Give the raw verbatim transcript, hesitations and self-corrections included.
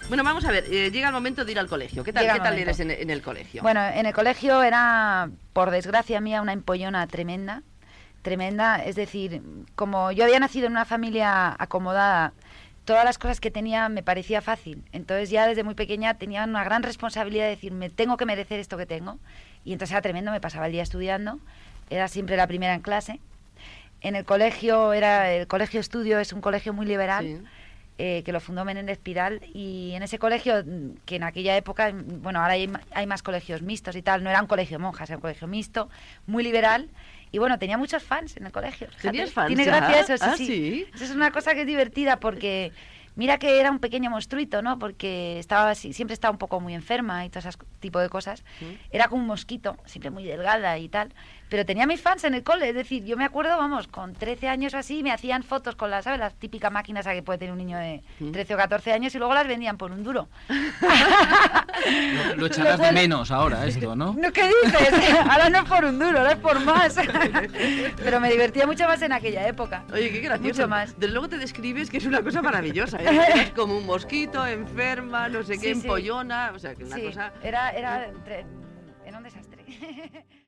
Bueno, vamos a ver, eh, llega el momento de ir al colegio. ¿Qué tal, Llega ¿qué el tal momento. eres en, en el colegio? Bueno, en el colegio era, por desgracia mía, una empollona tremenda, tremenda. Es decir, como yo había nacido en una familia acomodada, todas las cosas que tenía me parecía fácil. Entonces ya desde muy pequeña tenía una gran responsabilidad de decir, me tengo que merecer esto que tengo. Y entonces era tremendo, me pasaba el día estudiando, era siempre la primera en clase. En el colegio, era el colegio estudio, es un colegio muy liberal. Sí. Eh, que lo fundó Menéndez Pidal, y en ese colegio, que en aquella época, bueno, ahora hay, hay más colegios mixtos y tal, no era un colegio de monjas, era un colegio mixto, muy liberal, y bueno, tenía muchos fans en el colegio. Fíjate. ¿Tenías fans? Tiene ya? gracia eso, sí, ¿Ah, sí. sí? Eso es una cosa que es divertida, porque mira que era un pequeño monstruito, ¿no? Porque estaba así, siempre estaba un poco muy enferma y todo ese tipo de cosas. ¿Sí? Era como un mosquito, siempre muy delgada y tal. Pero tenía mis fans en el cole, es decir, yo me acuerdo, vamos, con trece años o así, me hacían fotos con las, ¿sabes? Las típicas máquinas a que puede tener un niño de trece o catorce años, y luego las vendían por un duro. Lo, lo echarás de menos ahora esto, ¿no? ¿No, qué dices? Ahora no es por un duro, ahora es por más. Pero me divertía mucho más en aquella época. Oye, qué gracioso. Mucho más. Desde luego te describes que es una cosa maravillosa, ¿eh? Eres como un mosquito, enferma, no sé qué, Sí, sí. empollona, o sea, que una Sí, cosa... era, era, entre- era un desastre.